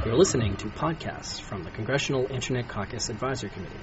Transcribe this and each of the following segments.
You're listening to podcasts from the Congressional Internet Caucus Advisory Committee,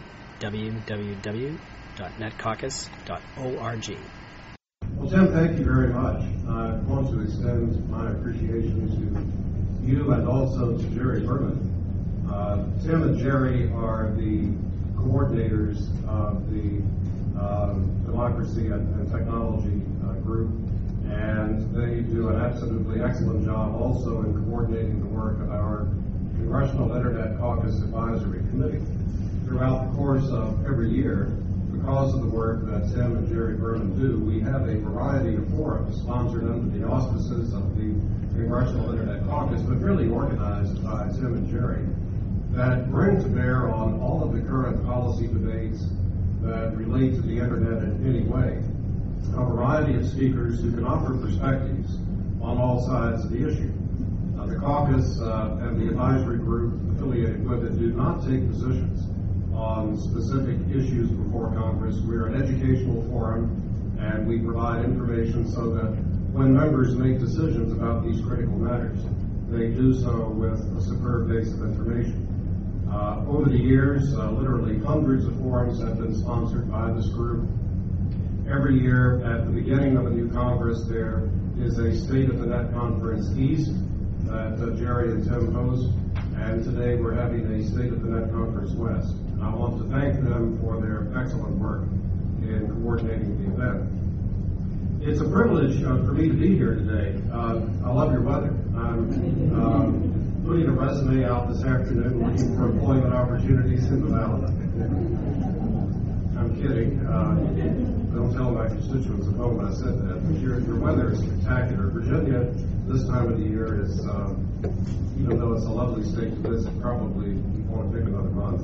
www.netcaucus.org. Well, Tim, thank you very much. I want to extend my appreciation to you and also to Jerry Berman. Tim and Jerry are the coordinators of the Democracy and Technology group, and they do an absolutely excellent job also in coordinating the work of our Congressional Internet Caucus Advisory Committee. Throughout the course of every year, because of the work that Tim and Jerry Berman do, we have a variety of forums sponsored under the auspices of the Congressional Internet Caucus, but really organized by Tim and Jerry, that bring to bear on all of the current policy debates that relate to the Internet in any way, a variety of speakers who can offer perspectives on all sides of the issue. The caucus and the advisory group affiliated with it do not take positions on specific issues before Congress. We're an educational forum, and we provide information so that when members make decisions about these critical matters, they do so with a superb base of information. Over the years, literally hundreds of forums have been sponsored by this group. Every year, at the beginning of a new Congress, there is a State of the Net Conference East that Jerry and Tim host, and today we're having a State of the Net Conference West. And I want to thank them for their excellent work in coordinating the event. It's a privilege for me to be here today. I love your weather. I'm putting a resume out this afternoon looking for employment opportunities in the Valley. I'm kidding. Don't tell my constituents at home I said that. But your weather is spectacular. Virginia, this time of the year, is, even though it's a lovely state to visit, probably won't take another month.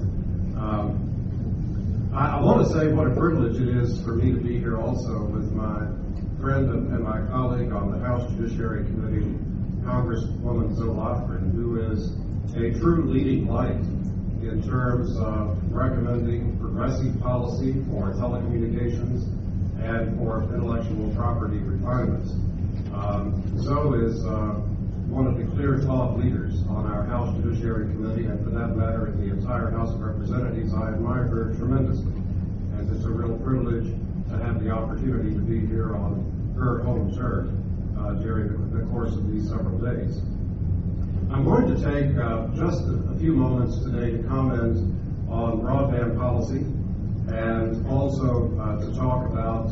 I want to say what a privilege it is for me to be here also with my friend and my colleague on the House Judiciary Committee, Congresswoman Zoe Lofgren, who is a true leading light in terms of recommending progressive policy for telecommunications and for intellectual property refinements. Zoe is one of the clear thought leaders on our House Judiciary Committee, and for that matter, in the entire House of Representatives. I admire her tremendously, and it's a real privilege to have the opportunity to be here on her home turf during the course of these several days. I'm going to take just a few moments today to comment on broadband policy and also to talk about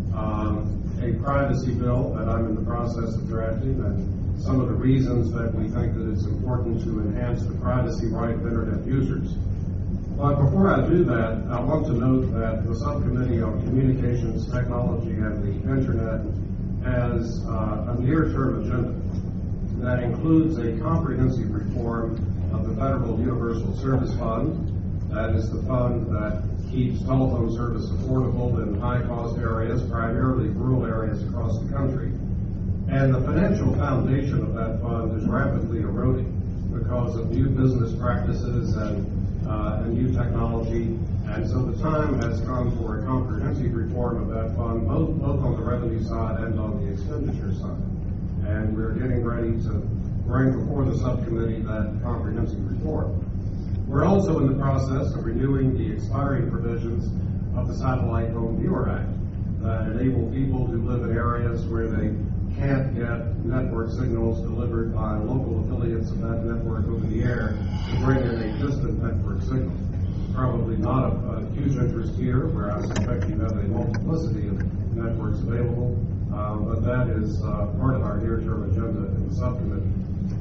a privacy bill that I'm in the process of drafting and some of the reasons that we think that it's important to enhance the privacy right of Internet users. But before I do that, I want to note that the Subcommittee on Communications, Technology, and the Internet has a near-term agenda that includes a comprehensive reform of the Federal Universal Service Fund. That is the fund that keeps telephone service affordable in high-cost areas, primarily rural areas across the country. And the financial foundation of that fund is rapidly eroding because of new business practices and new technology. And so the time has come for a comprehensive reform of that fund, both on the revenue side and on the expenditure side. And we're getting ready to bring before the subcommittee that comprehensive reform. We're also in the process of renewing the expiring provisions of the Satellite Home Viewer Act that enable people who live in areas where they can't get network signals delivered by local affiliates of that network over the air to bring in a distant network signal. Probably not of huge interest here, where I suspect you have a multiplicity of networks available, but that is part of our near-term agenda in the subcommittee.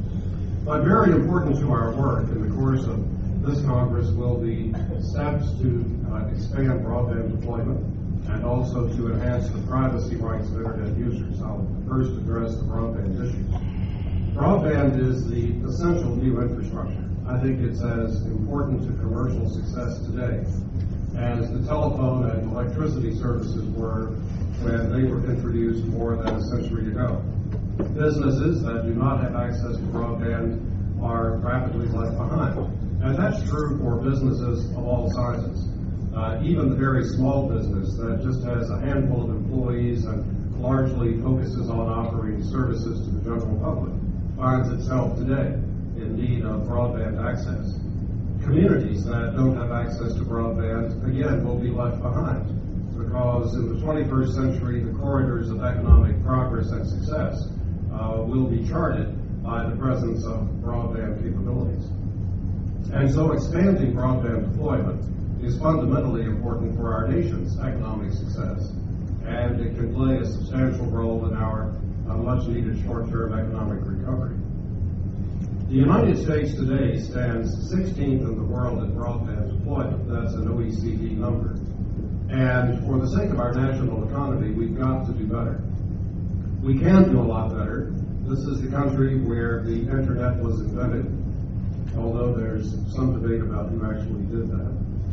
But very important to our work in the course of this Congress will be steps to expand broadband deployment and also to enhance the privacy rights of Internet users. I'll first address the broadband issue. Broadband is the essential new infrastructure. I think it's as important to commercial success today as the telephone and electricity services were when they were introduced more than a century ago. Businesses that do not have access to broadband are rapidly left behind. And that's true for businesses of all sizes. Even the very small business that just has a handful of employees and largely focuses on offering services to the general public finds itself today in need of broadband access. Communities that don't have access to broadband, again, will be left behind, because in the 21st century, the corridors of economic progress and success will be charted by the presence of broadband capabilities. And so expanding broadband deployment is fundamentally important for our nation's economic success, and it can play a substantial role in our much-needed short-term economic recovery. The United States today stands 16th in the world in broadband deployment. That's an OECD number. And for the sake of our national economy, we've got to do better. We can do a lot better. This is the country where the internet was invented, although there's some debate about who actually did that.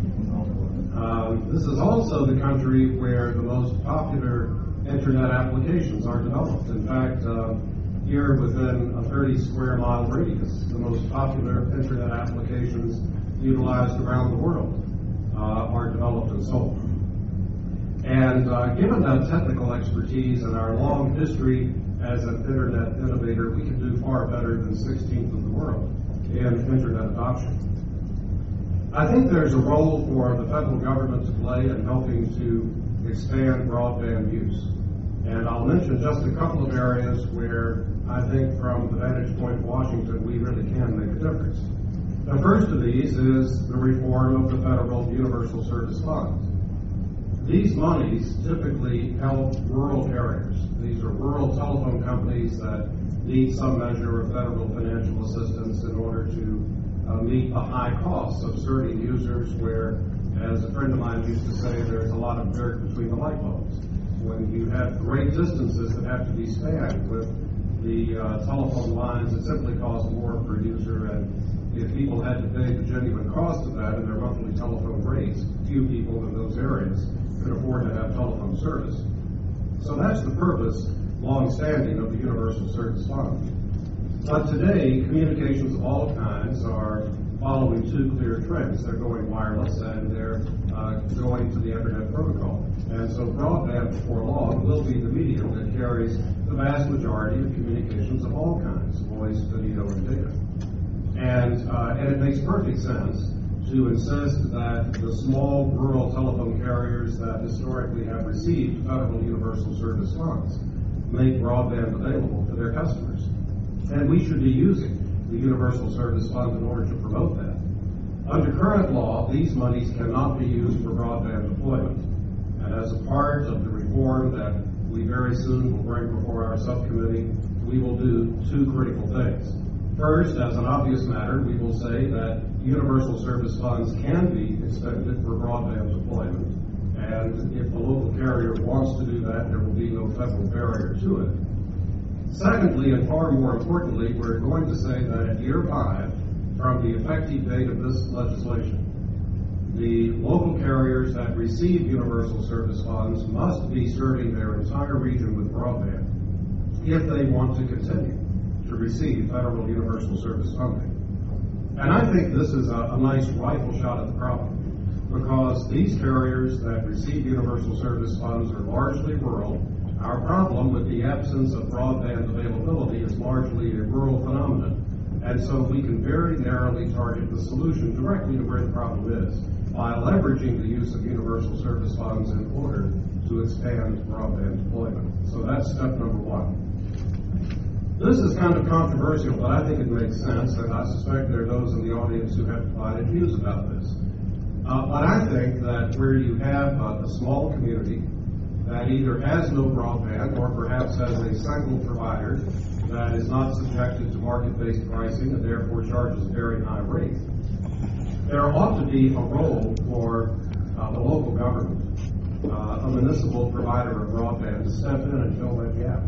This is also the country where the most popular internet applications are developed. In fact, here within a 30 square mile radius, the most popular internet applications utilized around the world are developed and sold. And given that technical expertise and our long history as an internet innovator, we can do far better than 16th of the world in internet adoption. I think there's a role for the federal government to play in helping to expand broadband use. And I'll mention just a couple of areas where I think from the vantage point of Washington, we really can make a difference. The first of these is the reform of the federal Universal Service Fund. These monies typically help rural carriers. These are rural telephone companies that need some measure of federal financial assistance in order to meet the high costs of serving users where, as a friend of mine used to say, there's a lot of dirt between the light bulbs. When you have great distances that have to be spanned with the telephone lines, it simply costs more per user, and if people had to pay the genuine cost of that in their monthly telephone rates, few people in those areas could afford to have telephone service. So that's the purpose, long-standing, of the Universal Service Fund. But today, communications of all kinds are following two clear trends. They're going wireless and they're going to the Internet protocol. And so broadband, before long, will be the medium that carries the vast majority of communications of all kinds, voice, video, and data. And it makes perfect sense to insist that the small rural telephone carriers that historically have received federal universal service funds make broadband available to their customers. And we should be using the Universal Service Fund in order to promote that. Under current law, these monies cannot be used for broadband deployment. And as a part of the reform that we very soon will bring before our subcommittee, we will do two critical things. First, as an obvious matter, we will say that universal service funds can be expended for broadband deployment. And if the local carrier wants to do that, there will be no federal barrier to it. Secondly, and far more importantly, we're going to say that at year 5, from the effective date of this legislation, the local carriers that receive universal service funds must be serving their entire region with broadband if they want to continue to receive federal universal service funding. And I think this is a nice rifle shot at the problem, because these carriers that receive universal service funds are largely rural. Our problem with the absence of broadband availability is largely a rural phenomenon. And so we can very narrowly target the solution directly to where the problem is by leveraging the use of universal service funds in order to expand broadband deployment. So that's step number 1. This is kind of controversial, but I think it makes sense, and I suspect there are those in the audience who have divided views about this. But I think that where you have a small community that either has no broadband or perhaps has a single provider that is not subjected to market-based pricing and therefore charges a very high rate, there ought to be a role for the local government, a municipal provider of broadband, to step in and fill that gap.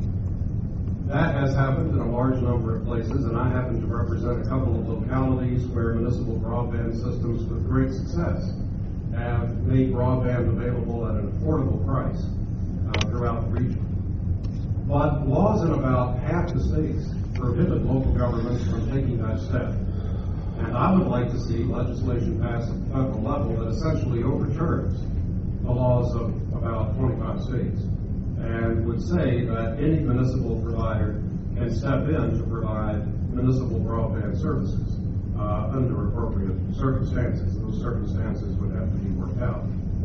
That has happened in a large number of places, and I happen to represent a couple of localities where municipal broadband systems with great success have made broadband available at an affordable price throughout the region. But laws in about half the states prohibit local governments from taking that step. And I would like to see legislation passed at the federal level that essentially overturns the laws of about 25 states and would say that any municipal provider can step in to provide municipal broadband services under appropriate circumstances. Those circumstances would have to be worked out.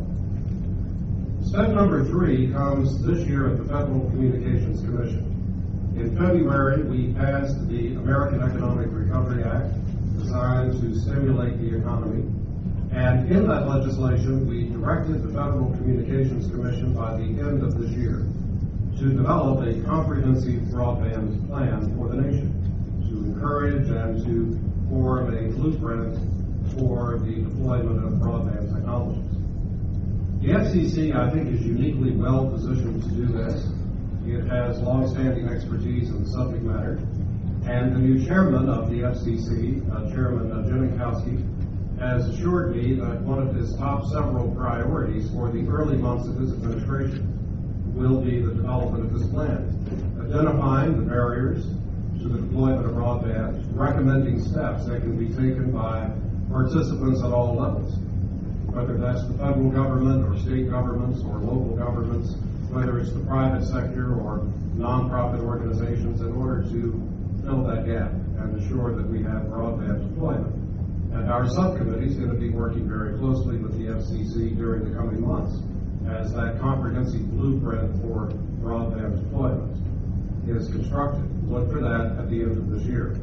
Step number 3 comes this year at the Federal Communications Commission. In February, we passed the American Economic Recovery Act, designed to stimulate the economy. And in that legislation, we directed the Federal Communications Commission by the end of this year to develop a comprehensive broadband plan for the nation, to encourage and to form a blueprint for the deployment of broadband technologies. The FCC, I think, is uniquely well positioned to do this. It has long-standing expertise in the subject matter, and the new chairman of the FCC, Chairman Janikowski, has assured me that one of his top several priorities for the early months of his administration will be the development of this plan, identifying the barriers to the deployment of broadband, recommending steps that can be taken by participants at all levels, whether that's the federal government or state governments or local governments, whether it's the private sector or nonprofit organizations, in order to fill that gap and ensure that we have broadband deployment. And our subcommittee is going to be working very closely with the FCC during the coming months as that comprehensive blueprint for broadband deployment is constructed. Look for that at the end of this year.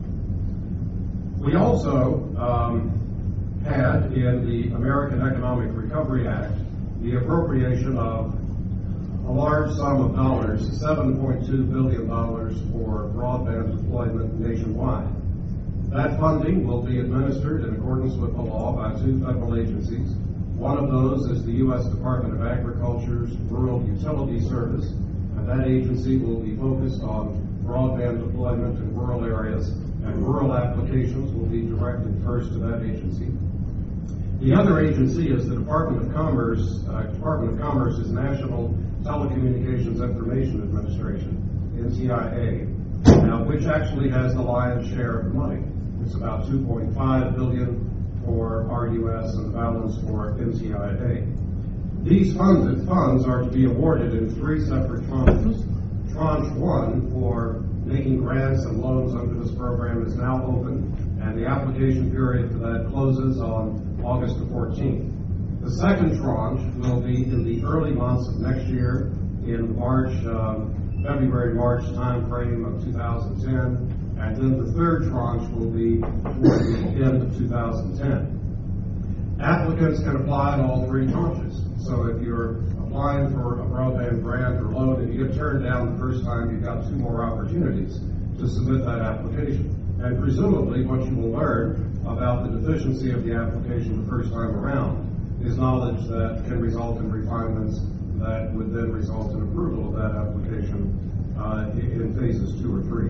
We also had in the American Economic Recovery Act the appropriation of a large sum of dollars, $7.2 billion for broadband deployment nationwide. That funding will be administered in accordance with the law by 2 federal agencies. One of those is the U.S. Department of Agriculture's Rural Utility Service, and that agency will be focused on broadband deployment in rural areas, and rural applications will be directed first to that agency. The other agency is the Department of Commerce. Department of Commerce's National Telecommunications Information Administration, NTIA, which actually has the lion's share of the money. It's about $2.5 billion for RUS and the balance for NTIA. These funds are to be awarded in 3 separate tranches. Tranche 1 for making grants and loans under this program is now open, and the application period for that closes on August the 14th. The second tranche will be in the early months of next year, in February-March time frame of 2010, and then the third tranche will be toward the end of 2010. Applicants can apply in all 3 tranches. So if you're applying for a broadband grant or loan and you get turned down the first time, you've got 2 more opportunities to submit that application. And presumably what you will learn about the deficiency of the application the first time around is knowledge that can result in refinements that would then result in approval of that application in phases 2 or 3.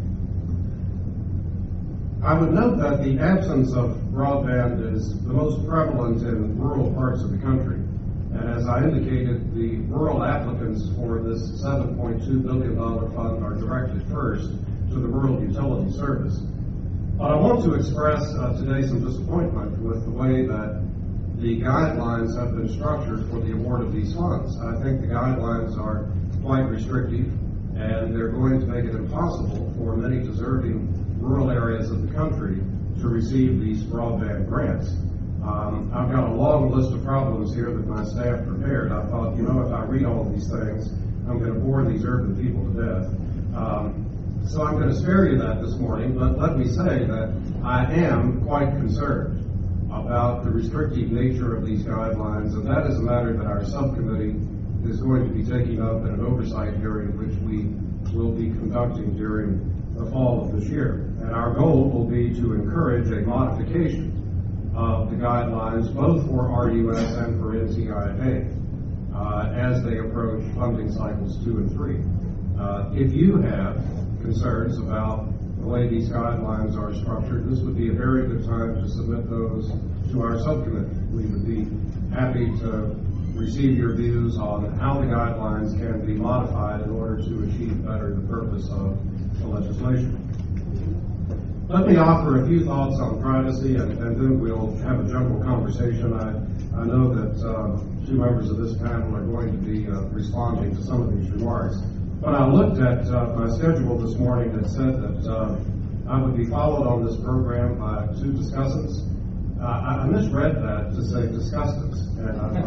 I would note that the absence of broadband is the most prevalent in rural parts of the country. And as I indicated, the rural applicants for this $7.2 billion fund are directed first to the Rural Utility Service. But I want to express today some disappointment with the way that the guidelines have been structured for the award of these funds. I think the guidelines are quite restrictive, and they're going to make it impossible for many deserving rural areas of the country to receive these broadband grants. I've got a long list of problems here that my staff prepared. I thought, if I read all of these things, I'm going to bore these urban people to death. So I'm going to spare you that this morning, but let me say that I am quite concerned about the restrictive nature of these guidelines, and that is a matter that our subcommittee is going to be taking up in an oversight hearing which we will be conducting during the fall of this year. And our goal will be to encourage a modification of the guidelines both for RUS and for NTIA as they approach funding cycles 2 and 3. If you have concerns about the way these guidelines are structured, this would be a very good time to submit those to our subcommittee. We would be happy to receive your views on how the guidelines can be modified in order to achieve better the purpose of the legislation. Let me offer a few thoughts on privacy, and then we'll have a general conversation. I know that 2 members of this panel are going to be responding to some of these remarks. When I looked at my schedule this morning, it said that I would be followed on this program by two discussants. I misread that to say discussants. And I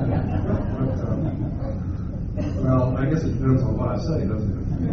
thought, well, I guess it depends on what I say, doesn't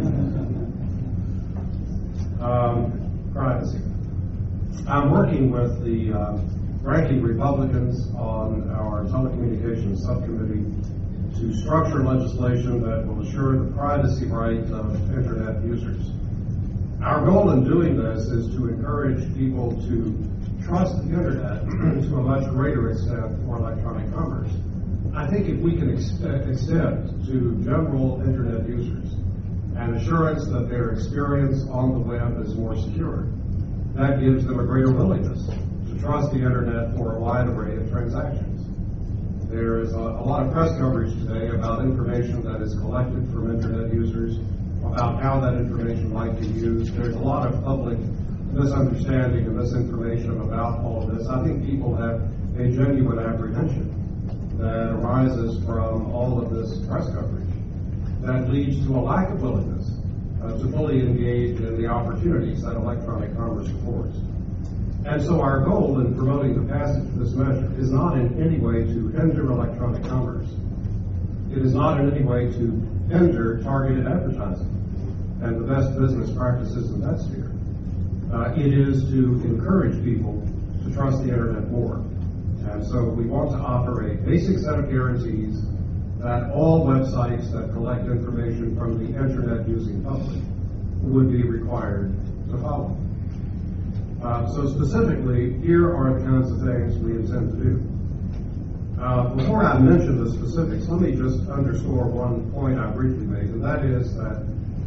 it? Privacy. I'm working with the ranking Republicans on our telecommunications subcommittee to structure legislation that will assure the privacy rights of Internet users. Our goal in doing this is to encourage people to trust the Internet to a much greater extent for electronic commerce. I think if we can extend to general Internet users an assurance that their experience on the web is more secure, that gives them a greater willingness to trust the Internet for a wide array of transactions. There is a lot of press coverage today about information that is collected from Internet users, about how that information might be used. There's a lot of public misunderstanding and misinformation about all of this. I think people have a genuine apprehension that arises from all of this press coverage that leads to a lack of willingness to fully engage in the opportunities that electronic commerce affords. And so our goal in promoting the passage of this measure is not in any way to hinder electronic commerce. It is not in any way to hinder targeted advertising and the best business practices in that sphere. It is to encourage people to trust the Internet more. And so we want to offer a basic set of guarantees that all websites that collect information from the Internet using public would be required to follow. So specifically, here are the kinds of things we intend to do. Before I mention the specifics, let me just underscore one point I briefly made, and that is that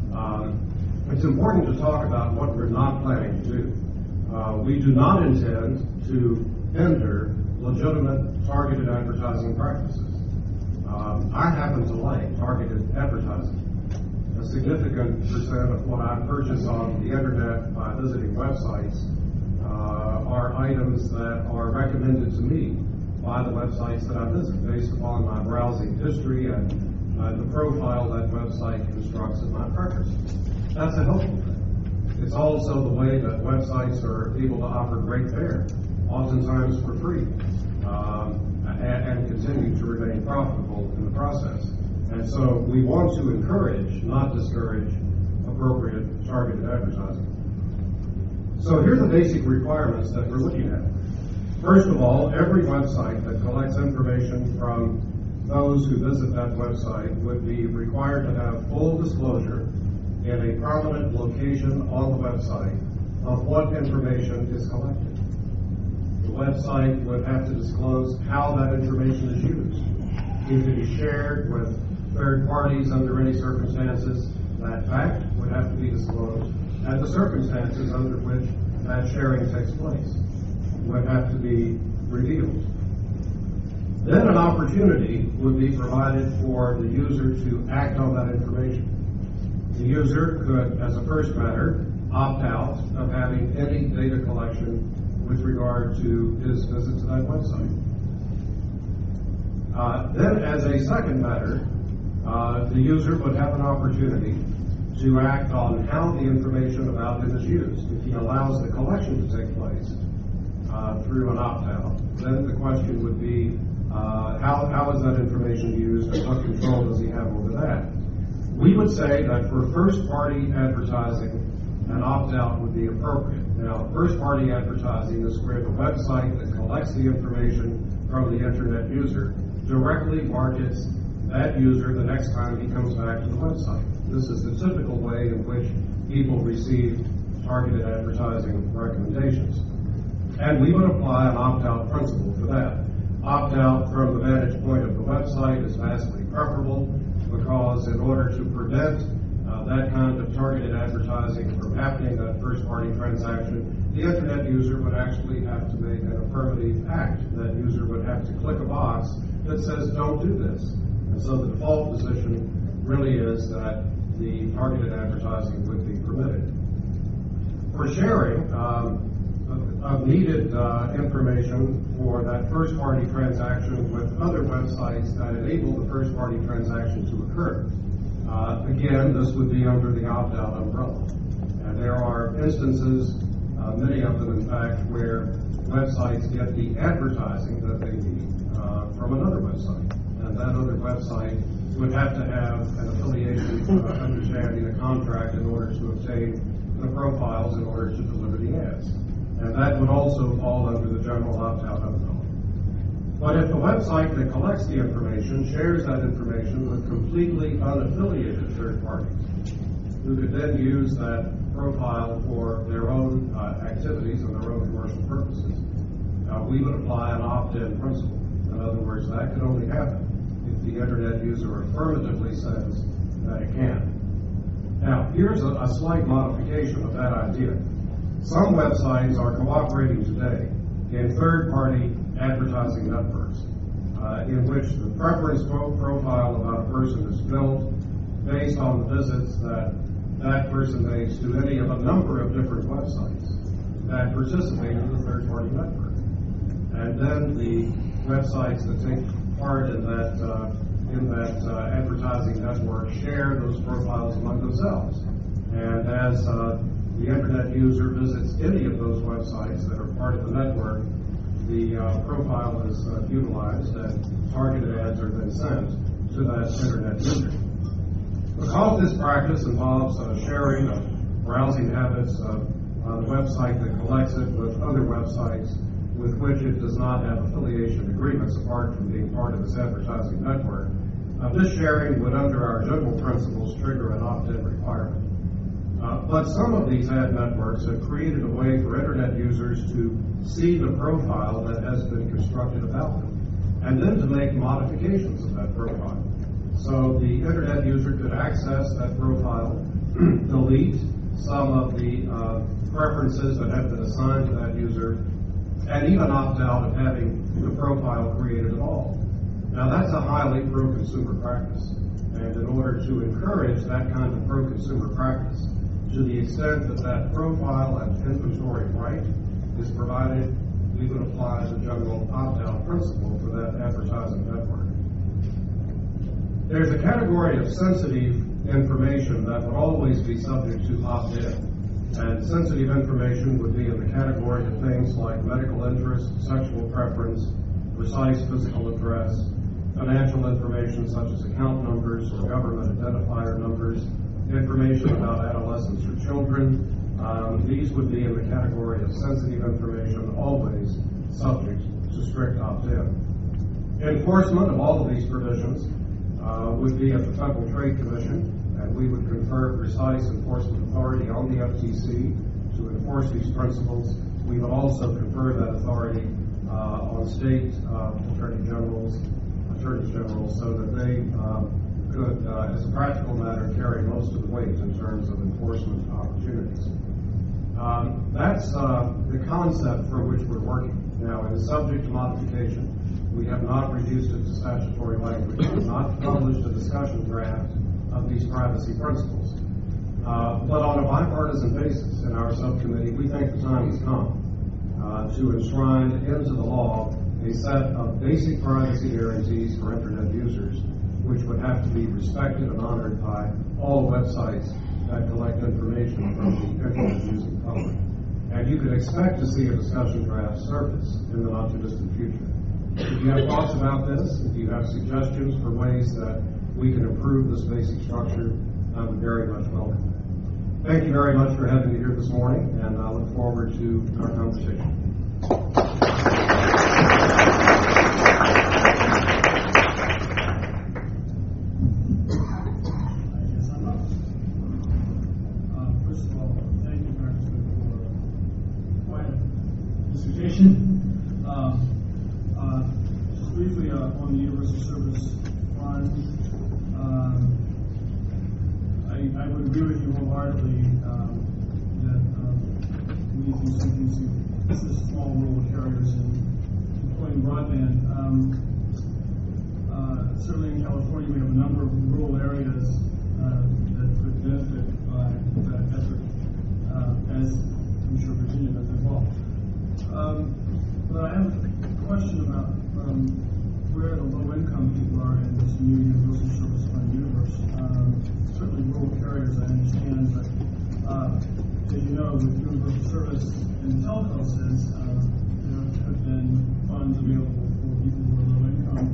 it's important to talk about what we're not planning to do. We do not intend to hinder legitimate targeted advertising practices. I happen to like targeted advertising. A significant percent of what I purchase on the Internet by visiting websites are items that are recommended to me by the websites that I visit based upon my browsing history and the profile that website constructs of my preferences. That's a helpful thing. It's also the way that websites are able to offer great fare, oftentimes for free, and continue to remain profitable in the process. And so we want to encourage, not discourage, appropriate targeted advertising. So here are the basic requirements that we're looking at. First of all, every website that collects information from those who visit that website would be required to have full disclosure in a prominent location on the website of what information is collected. The website would have to disclose how that information is used. If it is shared with third parties under any circumstances, that fact would have to be disclosed, and the circumstances under which that sharing takes place would have to be revealed. Then an opportunity would be provided for the user to act on that information. The user could, as a first matter, opt out of having any data collection with regard to his visit to that website. Then, as a second matter, the user would have an opportunity to act on how the information about him is used. If he allows the collection to take place through an opt-out, then the question would be, how is that information used and what control does he have over that? We would say that for first-party advertising, an opt-out would be appropriate. Now, first-party advertising is where the website that collects the information from the Internet user directly markets that user the next time he comes back to the website. This is the typical way in which people receive targeted advertising recommendations. And we would apply an opt-out principle for that. Opt-out from the vantage point of the website is vastly preferable because in order to prevent that kind of targeted advertising from happening, that first-party transaction, the Internet user would actually have to make an affirmative act. That user would have to click a box that says, don't do this. And so the default position really is that the targeted advertising would be permitted. For sharing of needed information for that first-party transaction with other websites that enable the first-party transaction to occur, again, this would be under the opt-out umbrella. And there are instances many of them, in fact, where websites get the advertising that they need from another website. And that other website would have to have an affiliation, understanding a contract in order to obtain the profiles in order to deliver the ads. And that would also fall under the general opt-out umbrella. But if the website that collects the information shares that information with completely unaffiliated third parties, who could then use that profile for their own activities and their own commercial purposes, we would apply an opt-in principle. In other words, that could only happen if the internet user affirmatively says that it can. Now, here's a slight modification of that idea. Some websites are cooperating today in third-party advertising networks in which the preference profile about a person is built based on the visits that person makes to any of a number of different websites that participate in the third-party network. And then the websites that take part in that advertising network share those profiles among themselves. And as the internet user visits any of those websites that are part of the network, the profile is utilized and targeted ads are then sent to that internet user. Because this practice involves sharing of browsing habits of the website that collects it with other websites with which it does not have affiliation agreements apart from being part of its advertising network, this sharing would, under our general principles, trigger an opt-in requirement. But some of these ad networks have created a way for internet users to see the profile that has been constructed about them, and then to make modifications of that profile. So the internet user could access that profile, delete some of the preferences that have been assigned to that user, and even opt out of having the profile created at all. Now that's a highly pro-consumer practice, and in order to encourage that kind of pro-consumer practice, to the extent that that profile and inventory right is provided, we would apply the general opt-out principle for that advertising network. There's a category of sensitive information that would always be subject to opt-in. And sensitive information would be in the category of things like medical interest, sexual preference, precise physical address, financial information such as account numbers or government identifier numbers, information about adolescents or children. These would be in the category of sensitive information, always subject to strict opt-in. Enforcement of all of these provisions would be at the Federal Trade Commission, and we would confer precise enforcement authority on the FTC to enforce these principles. We would also confer that authority on state attorneys general, so that they could, as a practical matter, carry most of the weight in terms of enforcement opportunities. That's the concept for which we're working. Now, it is subject to modification. We have not reduced it to statutory language. We have not published a discussion draft of these privacy principles. But on a bipartisan basis in our subcommittee, we think the time has come to enshrine into the law a set of basic privacy guarantees for internet users, which would have to be respected and honored by all websites that collect information from the internet using public. And you can expect to see a discussion draft surface in the not-too-distant future. If you have thoughts about this, if you have suggestions for ways that we can improve this basic structure, I would very much welcome that. Thank you very much for having me here this morning, and I look forward to our conversation. First of all, thank you, Congressman, for quite a dissertation. Just briefly on the Universal Service Fund, I would agree with you wholeheartedly that we need to do something to assist small rural carriers in deploying broadband. Certainly in California, we have a number of rural areas that could benefit by that effort, as I'm sure Virginia does as well. But I have a question about where the low-income people are in this new Universal Service Fund universe. Certainly rural carriers, I understand, but as you know, know, with universal service in the telco sense, there have been funds available for people who are low income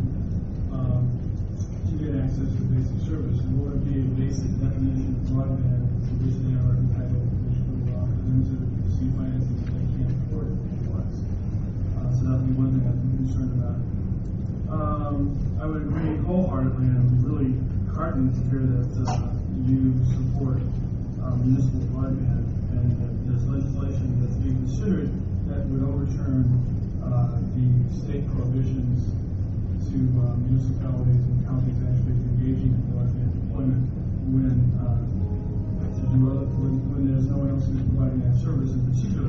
to get access to basic service. And what would be a basic definition of broadband for which they are entitled, which would allow them to receive financing that they can't afford otherwise. So that would be one thing I'd be concerned about. I would agree wholeheartedly, and I'm really heartened to hear that you support municipal broadband, and that there's legislation that's being considered that would overturn the state prohibitions to municipalities and counties actually engaging in broadband deployment when there's no one else who's providing that service in particular.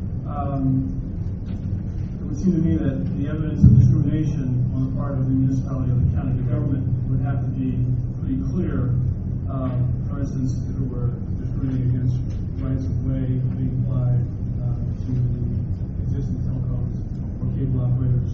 It would seem to me that the evidence of discrimination on the part of the municipality or the county government would have to be pretty clear. For instance, if it were discriminating against rights of way being applied to existing telecoms or cable operators,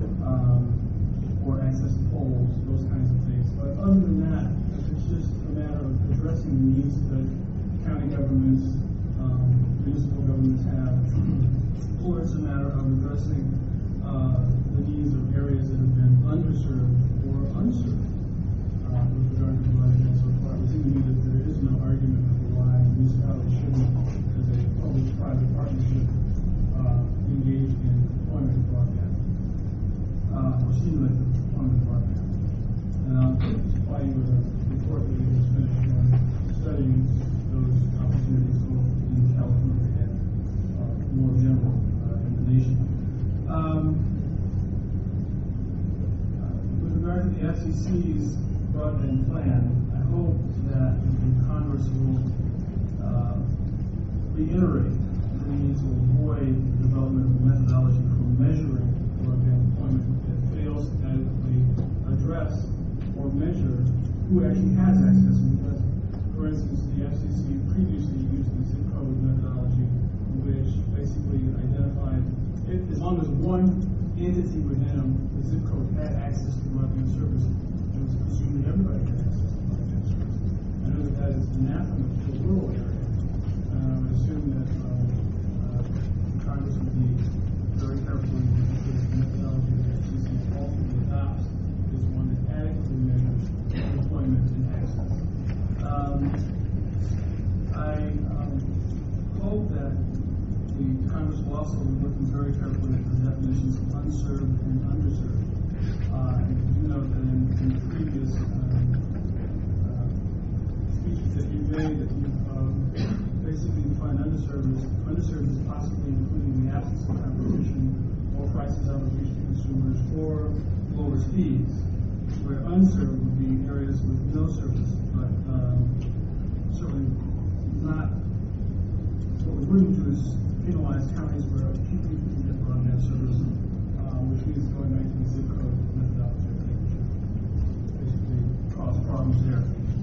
or access to poles, those kinds of things. But other than that, if it's just a matter of addressing the needs that county governments, municipal governments have, or it's a matter of addressing the needs of areas that have been underserved or unserved with regard to broadband so far. It would seem to me that there is no argument for why municipalities shouldn't, as a public-private partnership, engage in deployment of broadband, or stimulate the deployment of broadband. And I'll supply you with a report that we just finished on studying those opportunities both in California and more general in the nation. With regard to the FCC's broadband plan, I hope that the Congress will reiterate the need to avoid the development of a methodology for measuring broadband deployment that fails to adequately address or measure who actually has access and who doesn't. For instance, the FCC previously used the zip code methodology, which basically identified as long as one entity within them, the zip code had access to broadband service, it was presumed that everybody had access to broadband service. I know that is anathema to the rural area, and I would assume that Congress would be very careful in the methodology that the FCC ultimately adopts is one that adequately measures deployment and access. I hope that the Congress will also be looking very carefully at the definitions of unserved and underserved. And you note that in previous speeches that you made, that you basically define underserved as possibly including the absence of competition or prices out of reach to consumers or lower speeds, where unserved would be areas with no service, but certainly not. What we wouldn't do is penalize counties where a few people can get broadband service, which means going back to the zip code methodology. I think should basically cause problems there.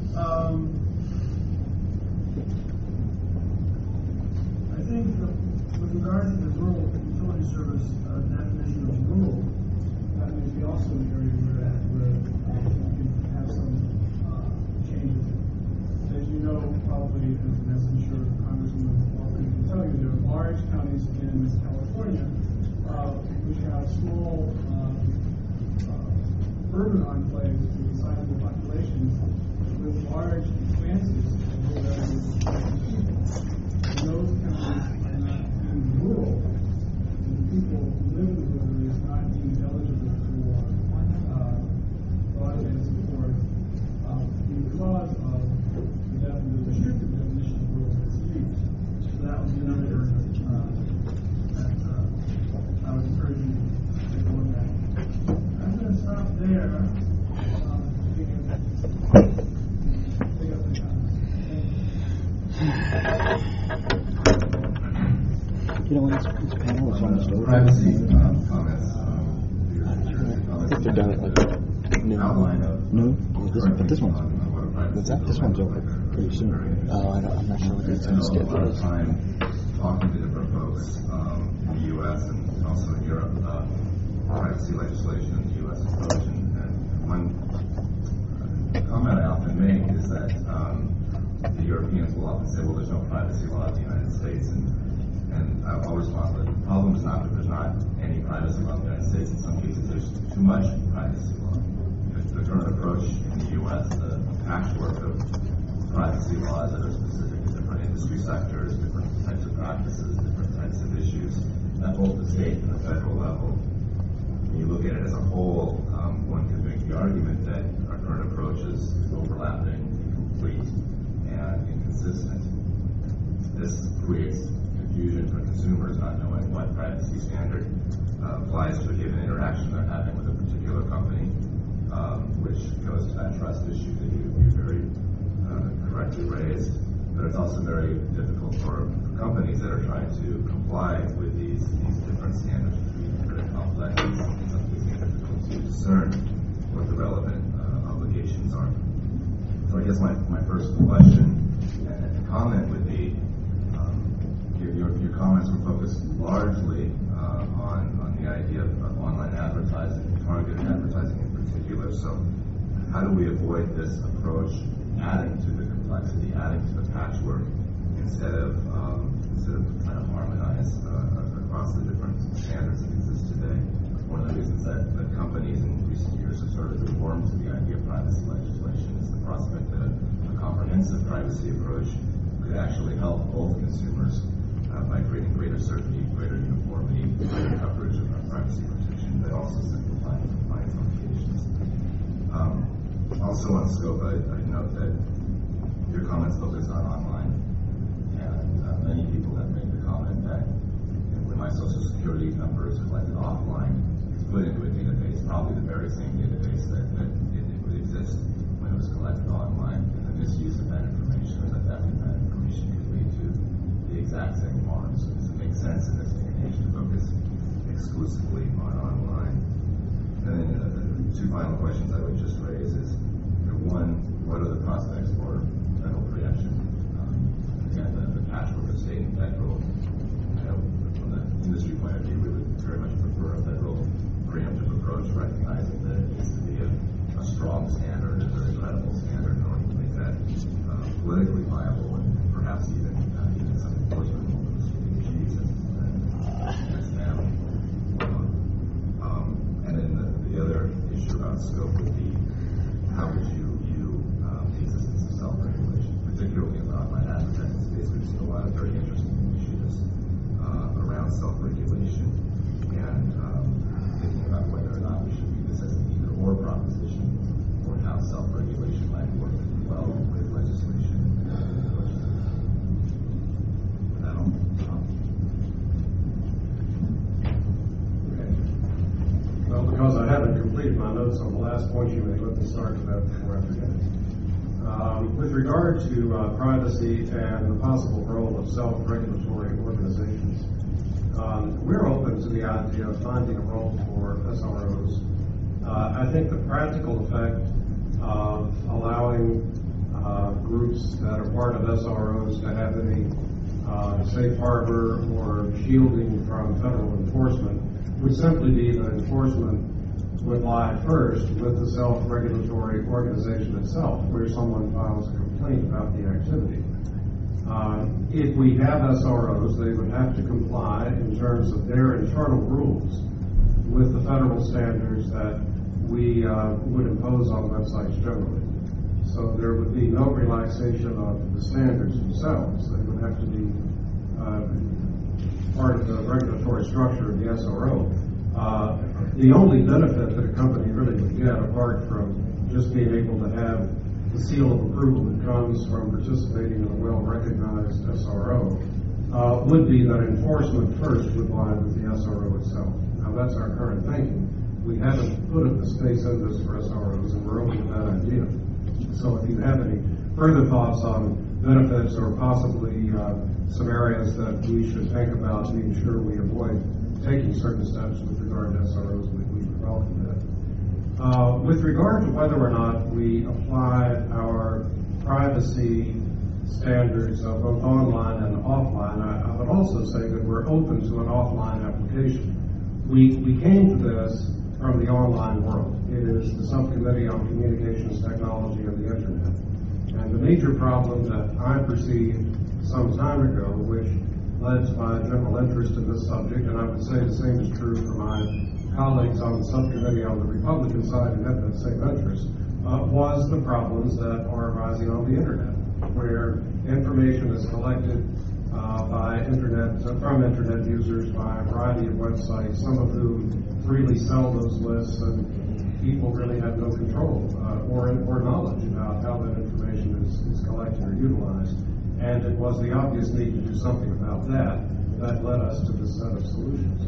I think with regard to the rural utility service definition of rural, that may be also an area where we can have some changes. As you know, probably, as I'm sure Congressman Walker can tell you, there are large counties in California which have small urban enclaves with sizable populations with large expanses of rural areas. And those counties are not deemed rural, and the people who live in the rural areas are not deemed eligible for broadband support because of the restricted definition of rural that's used. So that would be another area that I would encourage you to take a look at. I'm going to stop there. Pick up the comments. You know, this panel is almost over. Privacy comments. I think they're done at like noon. Outline of No, but this one's what's that? This one's over pretty soon. I'm not sure what the I spent a schedule lot of is. time talking to different folks in the U.S. and also in Europe about privacy legislation in the U.S. approach. And one comment I often make is that the Europeans will often say, well, there's no privacy law in the United States, and I'll respond that the problem is not that there's not any privacy law in the United States. In some cases, there's too much privacy law. The current approach in the U.S., the patchwork of privacy laws that are specific to different industry sectors, different types of practices, different types of issues, at both the state and the federal level. When you look at it as a whole, one could make the argument that our current approach is overlapping, incomplete, and inconsistent. This creates confusion for consumers not knowing what privacy standard applies to a given interaction they're having with a particular company, which goes to that trust issue that you very correctly raised. But it's also very difficult for companies that are trying to comply with these different standards, which are very complex, and in some cases difficult to discern what the relevant obligations are. So I guess my first question and comment would be, your comments were focused largely on the idea of online advertising, targeted advertising in particular. So how do we avoid this approach adding to the complexity, adding to the patchwork, instead of trying to harmonize across the different standards that exist today? One of the reasons that companies in recent years have sort of been warmed to the idea of privacy legislation is the prospect that a comprehensive privacy approach could actually help both consumers by creating greater certainty, greater uniformity, greater coverage of privacy protection, but also simplifying compliance obligations. Also on scope, I note that your comments focus on online, and many people have made the comment that when my Social Security number is collected offline, it's put into a database, probably the very same database that it would exist when it was collected online, and the misuse of that information or the theft of that information could lead to the exact same harm. So does it make sense in this day and age to focus exclusively on online? And then two final questions I would just raise is, one, what are the prospects for federal preemption? Again, the patchwork of state and federal, from the industry point of view, we would very much prefer a federal preemptive approach, recognizing that it needs to be a strong standard, a very credible standard in order to make that politically viable and perhaps even some enforcement rules being achieved against them. And then the other issue about scope would be, how would you view the existence of self-regulation, particularly in the online advertising space? We've seen a lot of very interesting initiatives around self-regulation, and thinking about whether or not we should view this as an either-or proposition, or how self-regulation might work well with legislation. Well, because I haven't completed my notes on the last point you made, let me start with that before I forget. With regard to privacy and the possible role of self-regulatory organizations, we're open to the idea of finding a role for SROs. I think the practical effect of allowing groups that are part of SROs to have any safe harbor or shielding from federal enforcement would simply be that enforcement would lie first with the self-regulatory organization itself, where someone files a complaint about the activity. If we have SROs, they would have to comply in terms of their internal rules with the federal standards that we would impose on websites generally. So there would be no relaxation of the standards themselves. They would have to be part of the regulatory structure of the SRO. The only benefit that a company really would get, apart from just being able to have the seal of approval that comes from participating in a well-recognized SRO, would be that enforcement first would lie with the SRO itself. Now, that's our current thinking. We haven't put the space in this for SROs, and we're open to that idea. So if you have any further thoughts on benefits or possibly some areas that we should think about being sure we avoid taking certain steps with regard to SROs, we would welcome that. With regard to whether or not we apply our privacy standards both online and offline, I would also say that we're open to an offline application. We came to this from the online world. It is the Subcommittee on Communications Technology and the Internet. And the major problem that I perceived some time ago, which led to my general interest in this subject, and I would say the same is true for my colleagues on the subcommittee on the Republican side who have that same interest, was the problems that are arising on the internet, where information is collected from internet users by a variety of websites, some of whom freely sell those lists, and people really have no control or knowledge about how that information is collected or utilized. And it was the obvious need to do something about that led us to this set of solutions.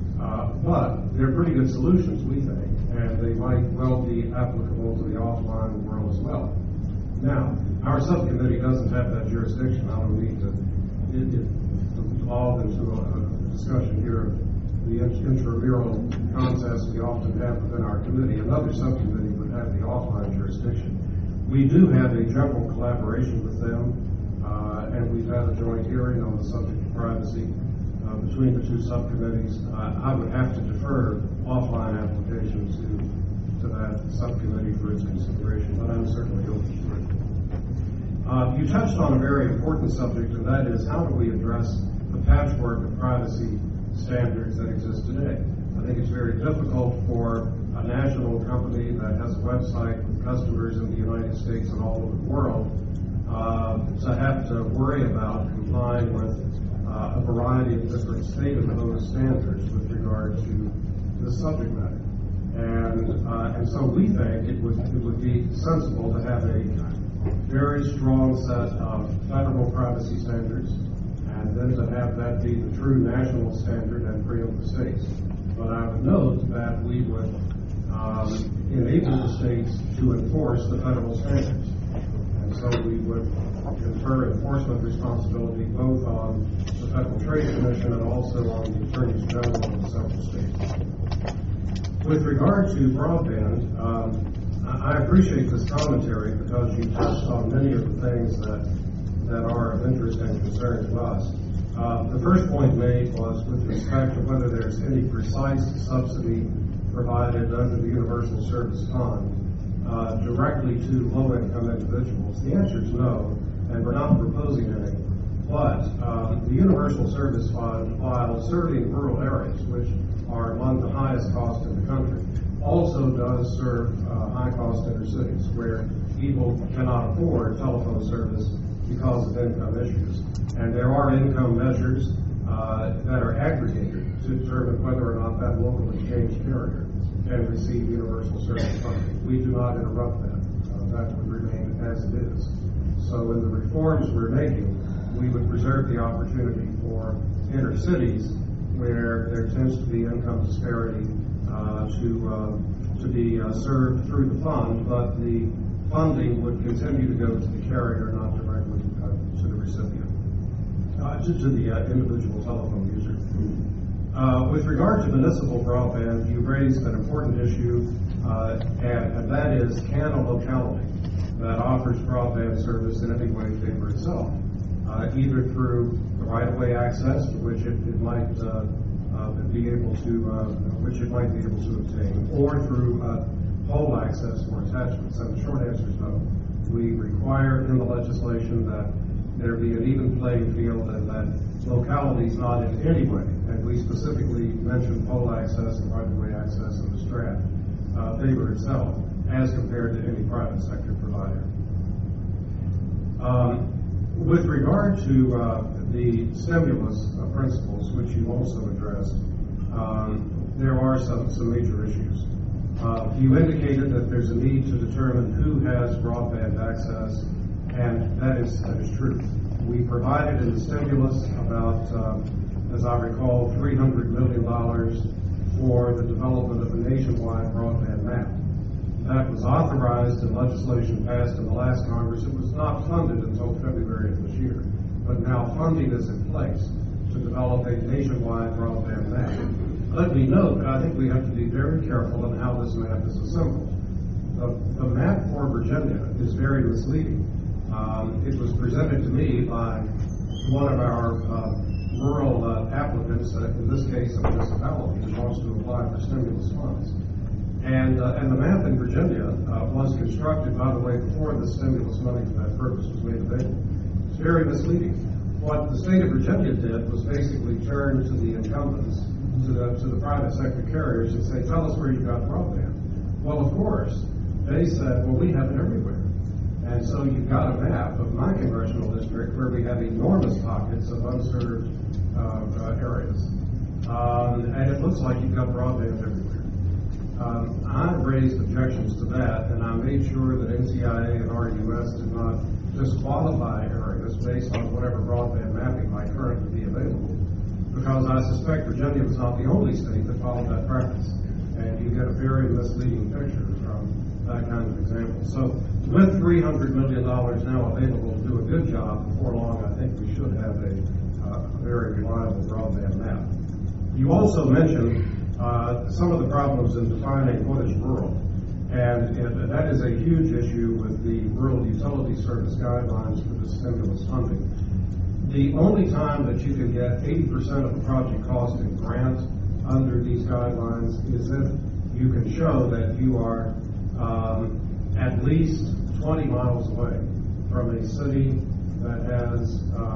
But they're pretty good solutions, we think, and they might well be applicable to the offline world as well. Now, our subcommittee doesn't have that jurisdiction. I don't need to evolve into a discussion here of the intramural contests we often have within our committee. Another subcommittee would have the offline jurisdiction. We do have a general collaboration with them, and we've had a joint hearing on the subject of privacy between the two subcommittees. I would have to defer offline applications to that subcommittee for its consideration, but I'm certainly open to it. You touched on a very important subject, and that is how do we address the patchwork of privacy standards that exist today. I think it's very difficult for a national company that has a website with customers in the United States and all over the world to have to worry about complying with a variety of different state-imposed standards with regard to this subject matter. And so we think it would be sensible to have a very strong set of federal privacy standards, and then to have that be the true national standard and preempt the states. But I would note that we would enable the states to enforce the federal standards. And so we would confer enforcement responsibility both on the Federal Trade Commission and also on the Attorneys General of the several states. With regard to broadband, I appreciate this commentary because you touched on many of the things that are of interest and concern to us. The first point made was with respect to whether there's any precise subsidy provided under the Universal Service Fund directly to low-income individuals. The answer is no, and we're not proposing any. But the Universal Service Fund, while serving rural areas, which are among the highest cost in the country, also does serve high-cost inner cities where people cannot afford telephone service because of income issues. And there are income measures that are aggregated to determine whether or not that local exchange carrier can receive universal service funding. We do not interrupt that. That would remain as it is. So in the reforms we're making, we would preserve the opportunity for inner cities where there tends to be income disparity to be served through the fund, but the funding would continue to go to the carrier, not directly to the recipient, to the individual telephone user. With regard to municipal broadband, you raised an important issue, and that is, can a locality that offers broadband service in any way favor itself, either through the right-of-way access, which it might be able to obtain, or through pole access or attachments? And the short answer is no. We require in the legislation that there be an even playing field and that localities not in any way, and we specifically mentioned pole access and right-of-way access in the STRAT, favor itself as compared to any private sector provider. With regard to the stimulus principles, which you also addressed, there are some major issues. You indicated that there's a need to determine who has broadband access, and that is true. We provided in the stimulus about, as I recall, $300 million for the development of a nationwide broadband map. That was authorized in legislation passed in the last Congress. It was not funded until February of this year, but now funding is in place to develop a nationwide broadband map. Let me note that I think we have to be very careful in how this map is assembled. The map for Virginia is very misleading. It was presented to me by one of our rural applicants, in this case a municipality, who wants to apply for stimulus funds. And the map in Virginia was constructed, by the way, before the stimulus money for that purpose was made available. It's very misleading. What the state of Virginia did was basically turn to the incumbents, to the private sector carriers, and say, tell us where you've got broadband. Well, of course, they said, well, we have it everywhere. And so you've got a map of my congressional district where we have enormous pockets of unserved areas. And it looks like you've got broadband everywhere. I raised objections to that, and I made sure that NCIA and RUS did not disqualify areas based on whatever broadband mapping might currently be available, because I suspect Virginia was not the only state that followed that practice, and you get a very misleading picture from that kind of example. So with $300 million now available to do a good job, before long I think we should have a very reliable broadband map. You also mentioned some of the problems in defining what is rural. And that is a huge issue with the Rural Utility Service guidelines for the stimulus funding. The only time that you can get 80% of the project cost in grant under these guidelines is if you can show that you are at least 20 miles away from a city that has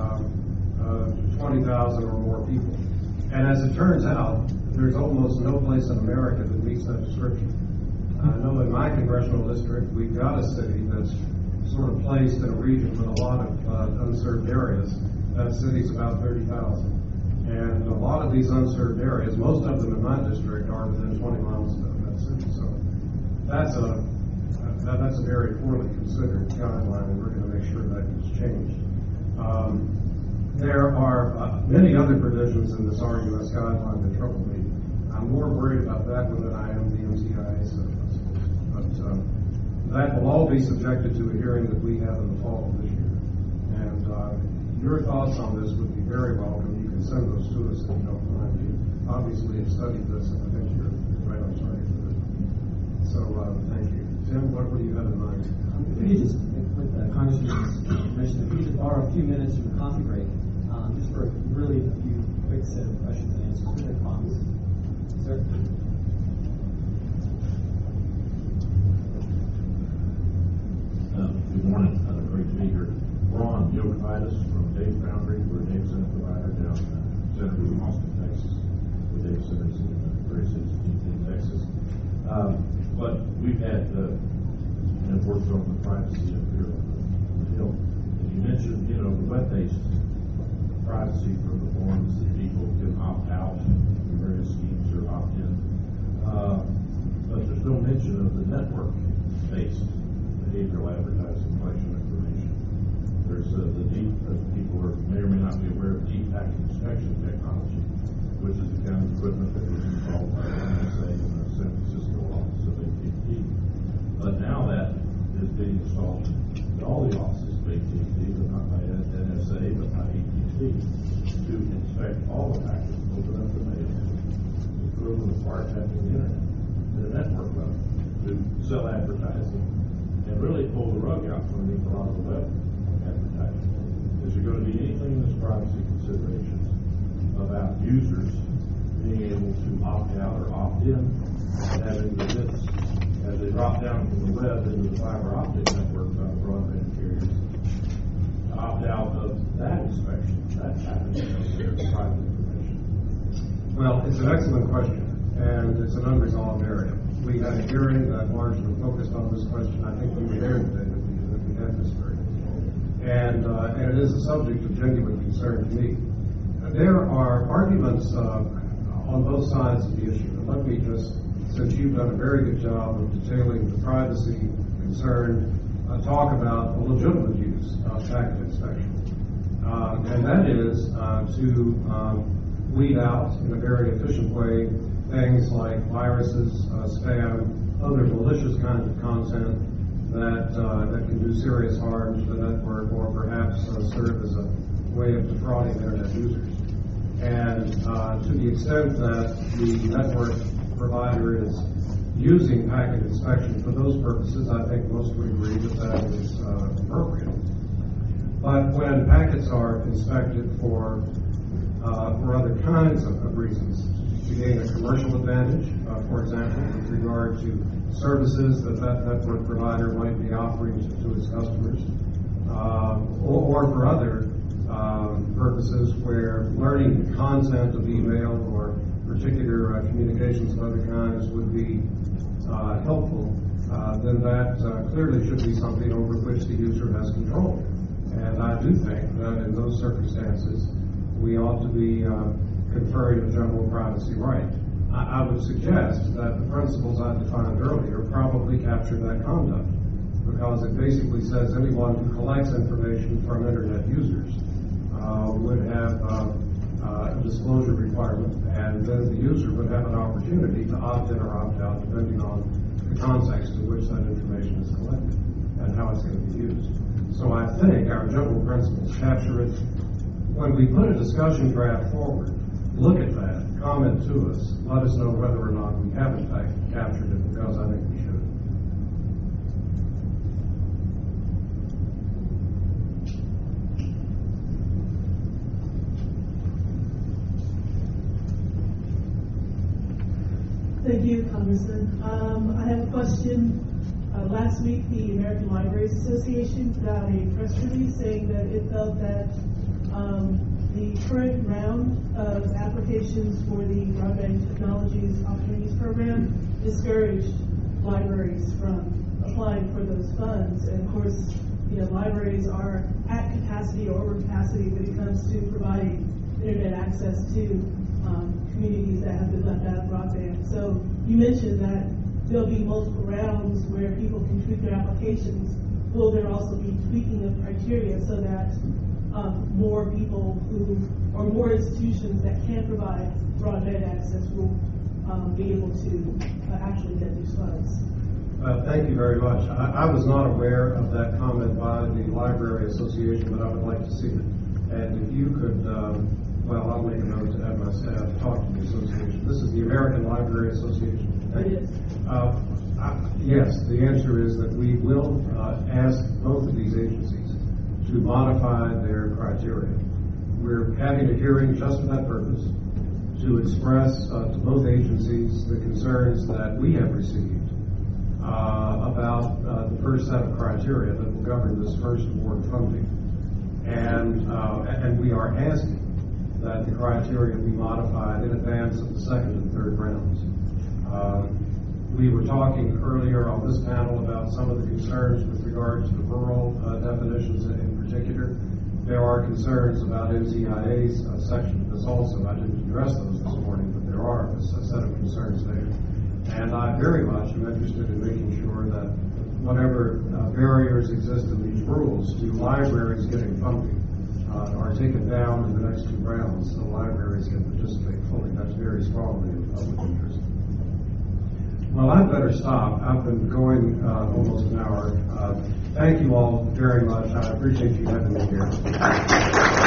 20,000 or more people. And as it turns out, there's almost no place in America that meets that description. I know in my congressional district, we've got a city that's sort of placed in a region with a lot of unserved areas. That city's about 30,000. And a lot of these unserved areas, most of them in my district, are within 20 miles of that city. So that's a very poorly considered guideline, and we're going to make sure that gets changed. There are many other provisions in this RUS guideline that trouble me. I'm more worried about that one than I am the NCIA syllabus. But that will all be subjected to a hearing that we have in the fall of this year. And your thoughts on this would be very welcome. You can send those to us if you don't mind. You obviously have studied this, and I think you're right on target for this. So thank you. Tim, what do you have in mind? If you just, with the Congressman's permission, if you just borrow a few minutes from the coffee break, just for really a few quick set of questions and answers for their comments. Sir? Good morning. Great to be here. Ron Yokovitis from Dave Foundry. We're a data center provider down in Center in Austin, Texas. The data centers in various cities in Texas. But we've had worked on the privacy up here on the hill. As you mentioned, the web-based privacy from the forms that people can opt out in various schemes or opt in. But there's no mention of the network-based behavioral advertising collection information. There's the deep, people may or may not be aware of deep packet inspection technology, which is the kind of equipment that was installed by the NSA in the San Francisco office of AT&T. But now that is being installed in all the offices of AT&T, but not by NSA, but by AT&T, to inspect all the packets, open up the mail, throw them apart, having the internet, at a network level, to sell advertising, and really pull the rug out from underneath a lot of the web advertising. Is there going to be anything in this privacy considerations about users being able to opt out or opt in, and having the bits as they drop down from the web into the fiber optic network by the broadband carriers, to opt out of that inspection? That happens because there's private information. Well, it's an excellent question, and it's an unresolved area. We had a hearing that largely focused on this question. I think we were there today that we had this hearing. And it is a subject of genuine concern to me. There are arguments on both sides of the issue. And let me just, since you've done a very good job of detailing the privacy concern, talk about the legitimate use of packet inspection. And that is to weed out in a very efficient way things like viruses, spam, other malicious kinds of content that can do serious harm to the network, or perhaps serve as a way of defrauding internet users. And to the extent that the network provider is using packet inspection for those purposes, I think most would agree that is appropriate. But when packets are inspected for for other kinds of reasons. To gain a commercial advantage, for example, with regard to services that network provider might be offering to its customers, or for other purposes where learning the content of email or particular communications of other kinds would be helpful, then that clearly should be something over which the user has control. And I do think that in those circumstances, we ought to be conferring a general privacy right. I would suggest that the principles I defined earlier probably capture that conduct, because it basically says anyone who collects information from Internet users would have a disclosure requirement, and then the user would have an opportunity to opt in or opt out depending on the context in which that information is collected and how it's going to be used. So I think our general principles capture it. When we put a discussion draft forward, look at that, comment to us, let us know whether or not we have in fact captured it, because I think we should. Thank you, Congressman. I have a question. Last week, the American Libraries Association put out a press release saying that it felt that the current round of applications for the Broadband Technologies Opportunities Program discouraged libraries from applying for those funds. And of course, libraries are at capacity or over capacity when it comes to providing internet access to communities that have been left out of broadband. So you mentioned that there'll be multiple rounds where people can tweak their applications. Will there also be tweaking of criteria so that more people or more institutions that can provide broadband access will be able to actually get these funds? Thank you very much. I was not aware of that comment by the Library Association, but I would like to see it. And if you could, I'll make a note to have my staff talk to the association. This is the American Library Association. It is. Yes, the answer is that we will ask both of these agencies to modify their criteria. We're having a hearing just for that purpose, to express to both agencies the concerns that we have received about the first set of criteria that will govern this first award funding. And we are asking that the criteria be modified in advance of the second and third rounds. We were talking earlier on this panel about some of the concerns with regard to the rural definitions in particular. There are concerns about NTIA's section of this also. I didn't address those this morning, but there are a set of concerns there. And I very much am interested in making sure that whatever barriers exist in these rules to libraries getting funding are taken down in the next two rounds so libraries can participate fully. That's very strongly in public interest. Well, I'd better stop. I've been going almost an hour. Thank you all very much. I appreciate you having me here.